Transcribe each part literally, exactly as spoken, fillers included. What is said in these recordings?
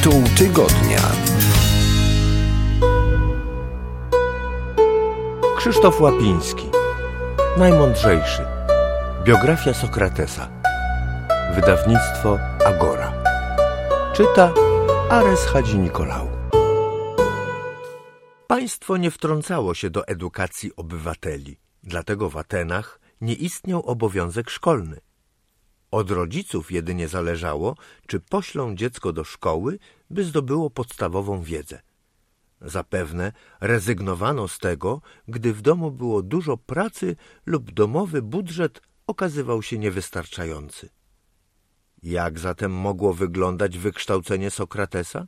Tytuł tygodnia. Krzysztof Łapiński. Najmądrzejszy. Biografia Sokratesa. Wydawnictwo Agora. Czyta Ares Hadzi-Nikolał. Państwo nie wtrącało się do edukacji obywateli, dlatego w Atenach nie istniał obowiązek szkolny. Od rodziców jedynie zależało, czy poślą dziecko do szkoły, by zdobyło podstawową wiedzę. Zapewne rezygnowano z tego, gdy w domu było dużo pracy lub domowy budżet okazywał się niewystarczający. Jak zatem mogło wyglądać wykształcenie Sokratesa?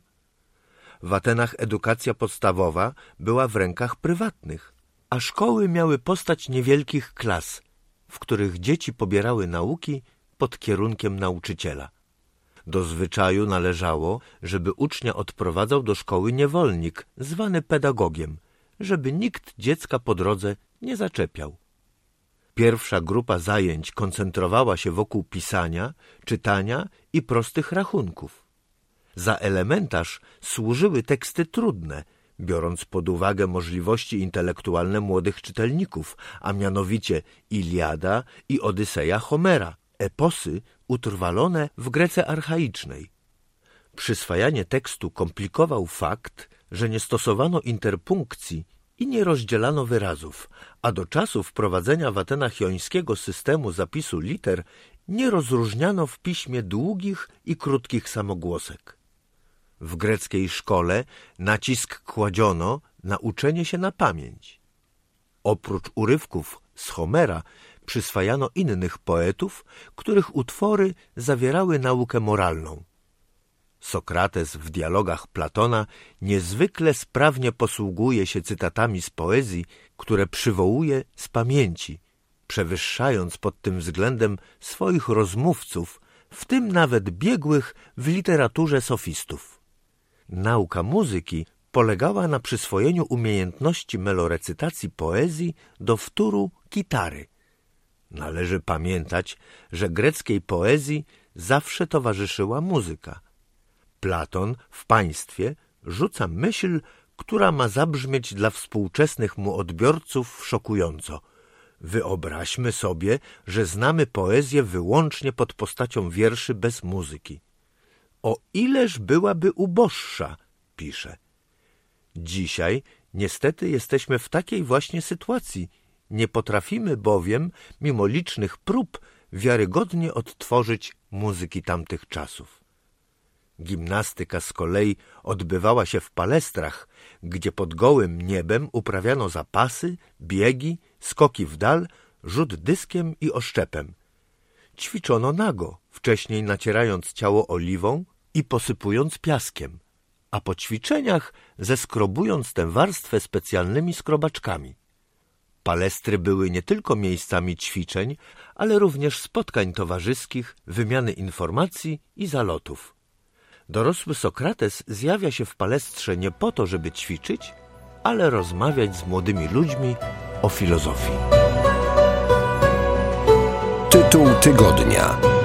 W Atenach edukacja podstawowa była w rękach prywatnych, a szkoły miały postać niewielkich klas, w których dzieci pobierały nauki pod kierunkiem nauczyciela. Do zwyczaju należało, żeby ucznia odprowadzał do szkoły niewolnik, zwany pedagogiem, żeby nikt dziecka po drodze nie zaczepiał. Pierwsza grupa zajęć koncentrowała się wokół pisania, czytania i prostych rachunków. Za elementarz służyły teksty trudne, biorąc pod uwagę możliwości intelektualne młodych czytelników, a mianowicie Iliada i Odyseja Homera, eposy utrwalone w Grece archaicznej. Przyswajanie tekstu komplikował fakt, że nie stosowano interpunkcji i nie rozdzielano wyrazów, a do czasu wprowadzenia w Atenach jońskiego systemu zapisu liter nie rozróżniano w piśmie długich i krótkich samogłosek. W greckiej szkole nacisk kładziono na uczenie się na pamięć. Oprócz urywków z Homera przyswajano innych poetów, których utwory zawierały naukę moralną. Sokrates w dialogach Platona niezwykle sprawnie posługuje się cytatami z poezji, które przywołuje z pamięci, przewyższając pod tym względem swoich rozmówców, w tym nawet biegłych w literaturze sofistów. Nauka muzyki polegała na przyswojeniu umiejętności melorecytacji poezji do wtóru kitary. Należy pamiętać, że greckiej poezji zawsze towarzyszyła muzyka. Platon w Państwie rzuca myśl, która ma zabrzmieć dla współczesnych mu odbiorców szokująco. Wyobraźmy sobie, że znamy poezję wyłącznie pod postacią wierszy bez muzyki. O ileż byłaby uboższa, pisze. Dzisiaj niestety jesteśmy w takiej właśnie sytuacji. Nie potrafimy bowiem, mimo licznych prób, wiarygodnie odtworzyć muzyki tamtych czasów. Gimnastyka z kolei odbywała się w palestrach, gdzie pod gołym niebem uprawiano zapasy, biegi, skoki w dal, rzut dyskiem i oszczepem. Ćwiczono nago, wcześniej nacierając ciało oliwą i posypując piaskiem, a po ćwiczeniach zeskrobując tę warstwę specjalnymi skrobaczkami. Palestry były nie tylko miejscami ćwiczeń, ale również spotkań towarzyskich, wymiany informacji i zalotów. Dorosły Sokrates zjawia się w palestrze nie po to, żeby ćwiczyć, ale rozmawiać z młodymi ludźmi o filozofii. Tytuł tygodnia.